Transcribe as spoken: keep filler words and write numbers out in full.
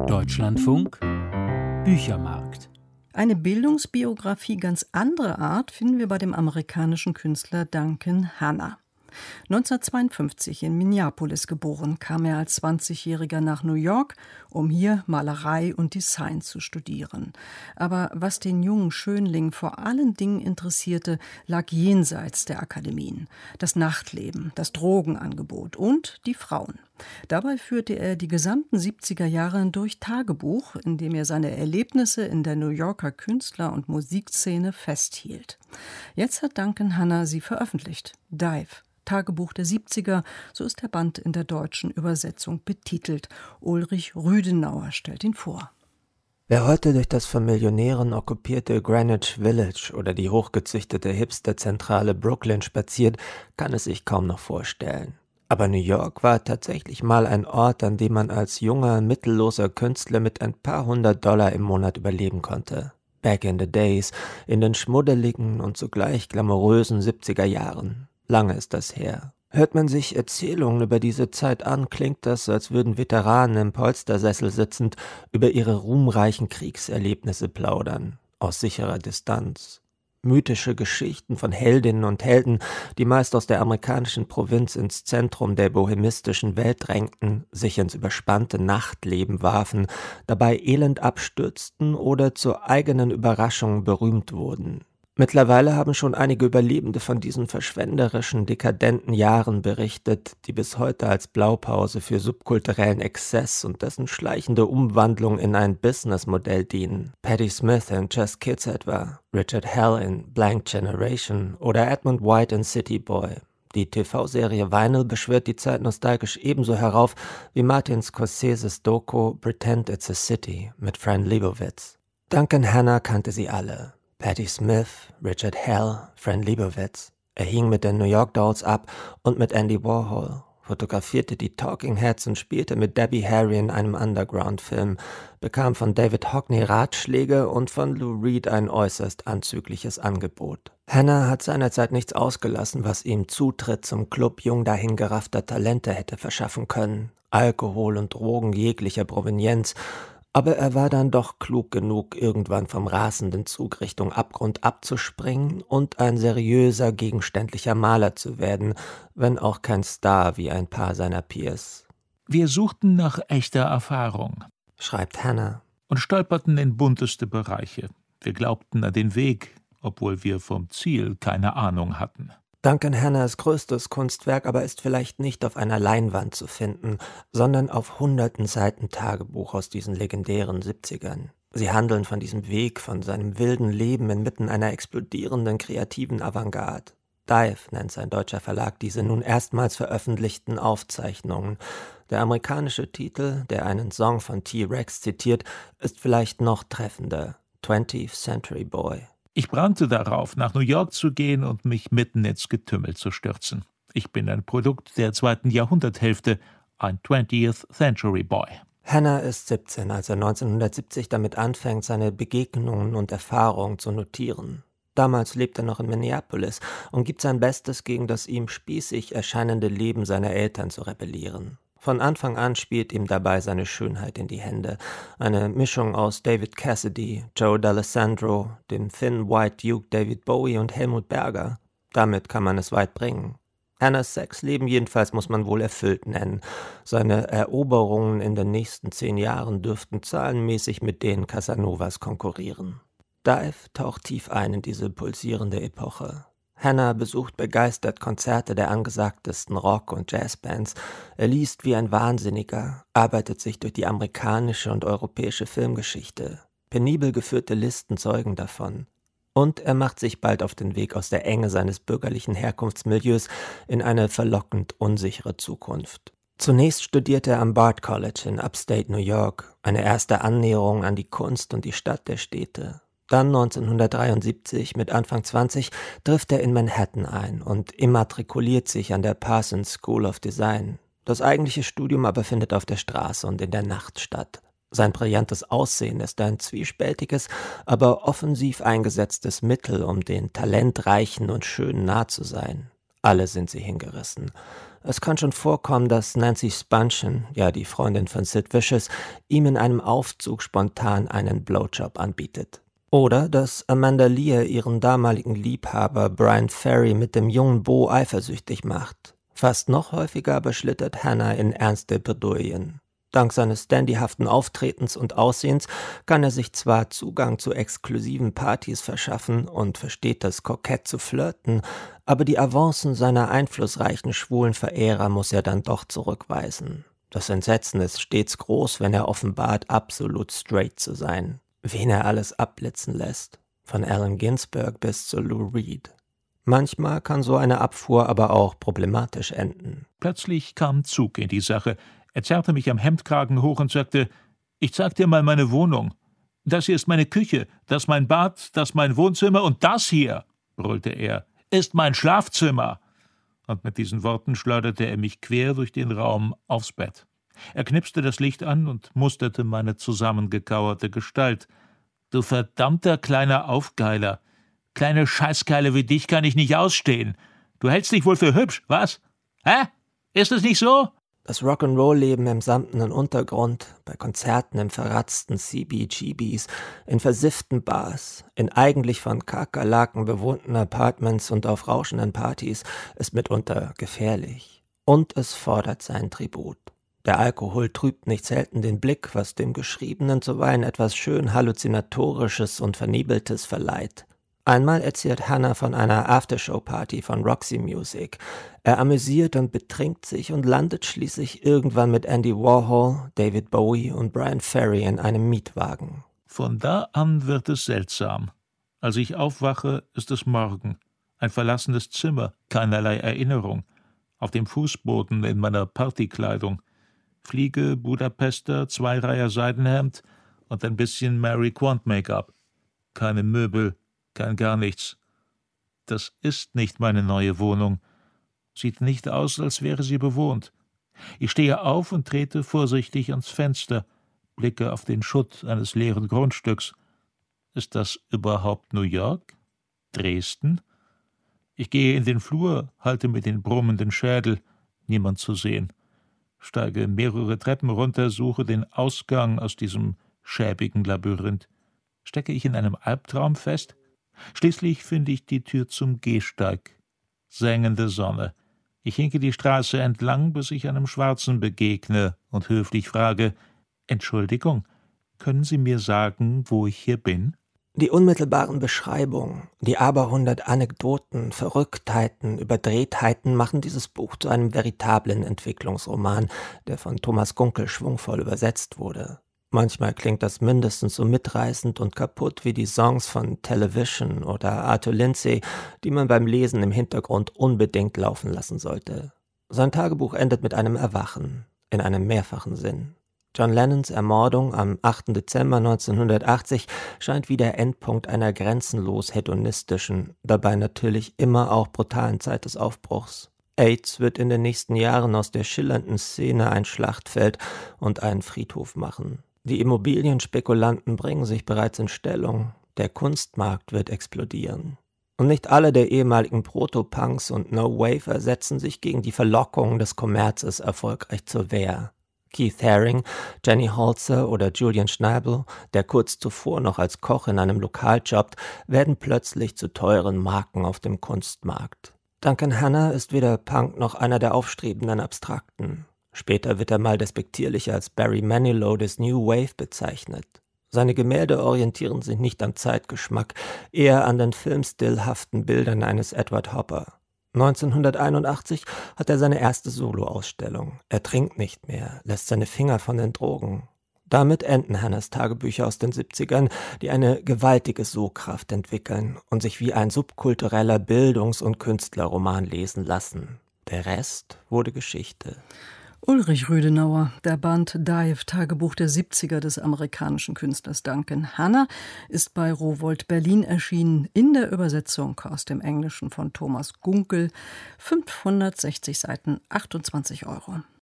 Deutschlandfunk Büchermarkt. Eine Bildungsbiografie ganz anderer Art finden wir bei dem amerikanischen Künstler Duncan Hannah. neunzehnhundertzweiundfünfzig in Minneapolis geboren, kam er als zwanzigjähriger nach New York, um hier Malerei und Design zu studieren. Aber was den jungen Schönling vor allen Dingen interessierte, lag jenseits der Akademien. Das Nachtleben, das Drogenangebot und die Frauen. Dabei führte er die gesamten siebziger Jahre durch Tagebuch, in dem er seine Erlebnisse in der New Yorker Künstler- und Musikszene festhielt. Jetzt hat Duncan Hannah sie veröffentlicht. Dive. Tagebuch der siebziger, so ist der Band in der deutschen Übersetzung betitelt. Ulrich Rüdenauer stellt ihn vor. Wer heute durch das von Millionären okkupierte Greenwich Village oder die hochgezüchtete Hipsterzentrale Brooklyn spaziert, kann es sich kaum noch vorstellen. Aber New York war tatsächlich mal ein Ort, an dem man als junger, mittelloser Künstler mit ein paar hundert Dollar im Monat überleben konnte. Back in the days, in den schmuddeligen und zugleich glamourösen siebziger Jahren. Lange ist das her. Hört man sich Erzählungen über diese Zeit an, klingt das, als würden Veteranen im Polstersessel sitzend über ihre ruhmreichen Kriegserlebnisse plaudern, aus sicherer Distanz. Mythische Geschichten von Heldinnen und Helden, die meist aus der amerikanischen Provinz ins Zentrum der bohemistischen Welt drängten, sich ins überspannte Nachtleben warfen, dabei elend abstürzten oder zur eigenen Überraschung berühmt wurden. Mittlerweile haben schon einige Überlebende von diesen verschwenderischen, dekadenten Jahren berichtet, die bis heute als Blaupause für subkulturellen Exzess und dessen schleichende Umwandlung in ein Businessmodell dienen. Patti Smith in Just Kids etwa, Richard Hell in Blank Generation oder Edmund White in City Boy. Die T V-Serie Vinyl beschwört die Zeit nostalgisch ebenso herauf wie Martin Scorseses Doku Pretend It's a City mit Fran Lebowitz. Duncan Hannah kannte sie alle. Patti Smith, Richard Hell, Fran Lebowitz. Er hing mit den New York Dolls ab und mit Andy Warhol, fotografierte die Talking Heads und spielte mit Debbie Harry in einem Underground-Film, bekam von David Hockney Ratschläge und von Lou Reed ein äußerst anzügliches Angebot. Hannah hat seinerzeit nichts ausgelassen, was ihm Zutritt zum Club jung dahingeraffter Talente hätte verschaffen können. Alkohol und Drogen jeglicher Provenienz. Aber er war dann doch klug genug, irgendwann vom rasenden Zug Richtung Abgrund abzuspringen und ein seriöser, gegenständlicher Maler zu werden, wenn auch kein Star wie ein paar seiner Peers. Wir suchten nach echter Erfahrung, schreibt Hannah, und stolperten in bunteste Bereiche. Wir glaubten an den Weg, obwohl wir vom Ziel keine Ahnung hatten. Duncan Hannahs größtes Kunstwerk aber ist vielleicht nicht auf einer Leinwand zu finden, sondern auf hunderten Seiten Tagebuch aus diesen legendären siebzigern. Sie handeln von diesem Weg, von seinem wilden Leben inmitten einer explodierenden kreativen Avantgarde. Dive nennt sein deutscher Verlag diese nun erstmals veröffentlichten Aufzeichnungen. Der amerikanische Titel, der einen Song von T-Rex zitiert, ist vielleicht noch treffender: twentieth Century Boy. Ich brannte darauf, nach New York zu gehen und mich mitten ins Getümmel zu stürzen. Ich bin ein Produkt der zweiten Jahrhunderthälfte, ein twentieth Century Boy. Hannah ist siebzehn, als er neunzehnhundertsiebzig damit anfängt, seine Begegnungen und Erfahrungen zu notieren. Damals lebt er noch in Minneapolis und gibt sein Bestes, gegen das ihm spießig erscheinende Leben seiner Eltern zu rebellieren. Von Anfang an spielt ihm dabei seine Schönheit in die Hände. Eine Mischung aus David Cassidy, Joe D'Alessandro, dem Thin White Duke David Bowie und Helmut Berger. Damit kann man es weit bringen. Hannahs Sexleben jedenfalls muss man wohl erfüllt nennen. Seine Eroberungen in den nächsten zehn Jahren dürften zahlenmäßig mit denen Casanovas konkurrieren. Dive taucht tief ein in diese pulsierende Epoche. Hannah besucht begeistert Konzerte der angesagtesten Rock- und Jazzbands. Er liest wie ein Wahnsinniger, arbeitet sich durch die amerikanische und europäische Filmgeschichte. Penibel geführte Listen zeugen davon. Und er macht sich bald auf den Weg aus der Enge seines bürgerlichen Herkunftsmilieus in eine verlockend unsichere Zukunft. Zunächst studierte er am Bard College in Upstate New York, eine erste Annäherung an die Kunst und die Stadt der Städte. Dann neunzehnhundertdreiundsiebzig, mit Anfang zwanzig, trifft er in Manhattan ein und immatrikuliert sich an der Parsons School of Design. Das eigentliche Studium aber findet auf der Straße und in der Nacht statt. Sein brillantes Aussehen ist ein zwiespältiges, aber offensiv eingesetztes Mittel, um den Talentreichen und Schönen nah zu sein. Alle sind sie hingerissen. Es kann schon vorkommen, dass Nancy Spungen, ja die Freundin von Sid Vicious, ihm in einem Aufzug spontan einen Blowjob anbietet. Oder dass Amanda Lear ihren damaligen Liebhaber Brian Ferry mit dem jungen Beau eifersüchtig macht. Fast noch häufiger aber schlittert Hannah in ernste Bredouillen. Dank seines dandyhaften Auftretens und Aussehens kann er sich zwar Zugang zu exklusiven Partys verschaffen und versteht es, kokett zu flirten, aber die Avancen seiner einflussreichen schwulen Verehrer muss er dann doch zurückweisen. Das Entsetzen ist stets groß, wenn er offenbart, absolut straight zu sein. Wen er alles abblitzen lässt, von Allen Ginsberg bis zu Lou Reed. Manchmal kann so eine Abfuhr aber auch problematisch enden. Plötzlich kam Zug in die Sache. Er zerrte mich am Hemdkragen hoch und sagte, »Ich zeig dir mal meine Wohnung. Das hier ist meine Küche, das mein Bad, das mein Wohnzimmer und das hier«, brüllte er, »ist mein Schlafzimmer.« Und mit diesen Worten schleuderte er mich quer durch den Raum aufs Bett. Er knipste das Licht an und musterte meine zusammengekauerte Gestalt. »Du verdammter kleiner Aufgeiler. Kleine Scheißkeile wie dich kann ich nicht ausstehen. Du hältst dich wohl für hübsch, was? Hä? Ist es nicht so?« Das Rock'n'Roll-Leben im samtenen Untergrund, bei Konzerten im verratzten C B G Bs, in versifften Bars, in eigentlich von Kakerlaken bewohnten Apartments und auf rauschenden Partys, ist mitunter gefährlich. Und es fordert sein Tribut. Der Alkohol trübt nicht selten den Blick, was dem Geschriebenen zuweilen etwas schön Halluzinatorisches und Vernebeltes verleiht. Einmal erzählt Hannah von einer Aftershow-Party von Roxy Music. Er amüsiert und betrinkt sich und landet schließlich irgendwann mit Andy Warhol, David Bowie und Brian Ferry in einem Mietwagen. Von da an wird es seltsam. Als ich aufwache, ist es Morgen. Ein verlassenes Zimmer, keinerlei Erinnerung. Auf dem Fußboden in meiner Partykleidung. Fliege, Budapester, Zweireiher Seidenhemd und ein bisschen Mary Quant Make-up. Keine Möbel, kein gar nichts. Das ist nicht meine neue Wohnung. Sieht nicht aus, als wäre sie bewohnt. Ich stehe auf und trete vorsichtig ans Fenster, blicke auf den Schutt eines leeren Grundstücks. Ist das überhaupt New York? Dresden? Ich gehe in den Flur, halte mir den brummenden Schädel, niemand zu sehen. Steige mehrere Treppen runter, suche den Ausgang aus diesem schäbigen Labyrinth. Stecke ich in einem Albtraum fest? Schließlich finde ich die Tür zum Gehsteig. Sengende Sonne. Ich hinke die Straße entlang, bis ich einem Schwarzen begegne und höflich frage, »Entschuldigung, können Sie mir sagen, wo ich hier bin?« Die unmittelbaren Beschreibungen, die aberhundert Anekdoten, Verrücktheiten, Überdrehtheiten machen dieses Buch zu einem veritablen Entwicklungsroman, der von Thomas Gunkel schwungvoll übersetzt wurde. Manchmal klingt das mindestens so mitreißend und kaputt wie die Songs von Television oder Arthur Lindsay, die man beim Lesen im Hintergrund unbedingt laufen lassen sollte. Sein Tagebuch endet mit einem Erwachen, in einem mehrfachen Sinn. John Lennons Ermordung am achten Dezember neunzehnhundertachtzig scheint wie der Endpunkt einer grenzenlos hedonistischen, dabei natürlich immer auch brutalen Zeit des Aufbruchs. AIDS wird in den nächsten Jahren aus der schillernden Szene ein Schlachtfeld und einen Friedhof machen. Die Immobilienspekulanten bringen sich bereits in Stellung. Der Kunstmarkt wird explodieren. Und nicht alle der ehemaligen Proto-Punks und No-Wafer setzen sich gegen die Verlockungen des Kommerzes erfolgreich zur Wehr. Keith Haring, Jenny Holzer oder Julian Schnabel, der kurz zuvor noch als Koch in einem Lokal jobbt, werden plötzlich zu teuren Marken auf dem Kunstmarkt. Duncan Hannah ist weder Punk noch einer der aufstrebenden Abstrakten. Später wird er mal despektierlich als Barry Manilow des New Wave bezeichnet. Seine Gemälde orientieren sich nicht am Zeitgeschmack, eher an den filmstillhaften Bildern eines Edward Hopper. neunzehnhunderteinundachtzig hat er seine erste Soloausstellung. Er trinkt nicht mehr, lässt seine Finger von den Drogen. Damit enden Hannahs Tagebücher aus den siebzigern, die eine gewaltige Sogkraft entwickeln und sich wie ein subkultureller Bildungs- und Künstlerroman lesen lassen. Der Rest wurde Geschichte. Ulrich Rüdenauer, der Band Dive, Tagebuch der siebziger des amerikanischen Künstlers Duncan Hannah, ist bei Rowohlt Berlin erschienen, in der Übersetzung aus dem Englischen von Thomas Gunkel, fünfhundertsechzig Seiten, achtundzwanzig Euro.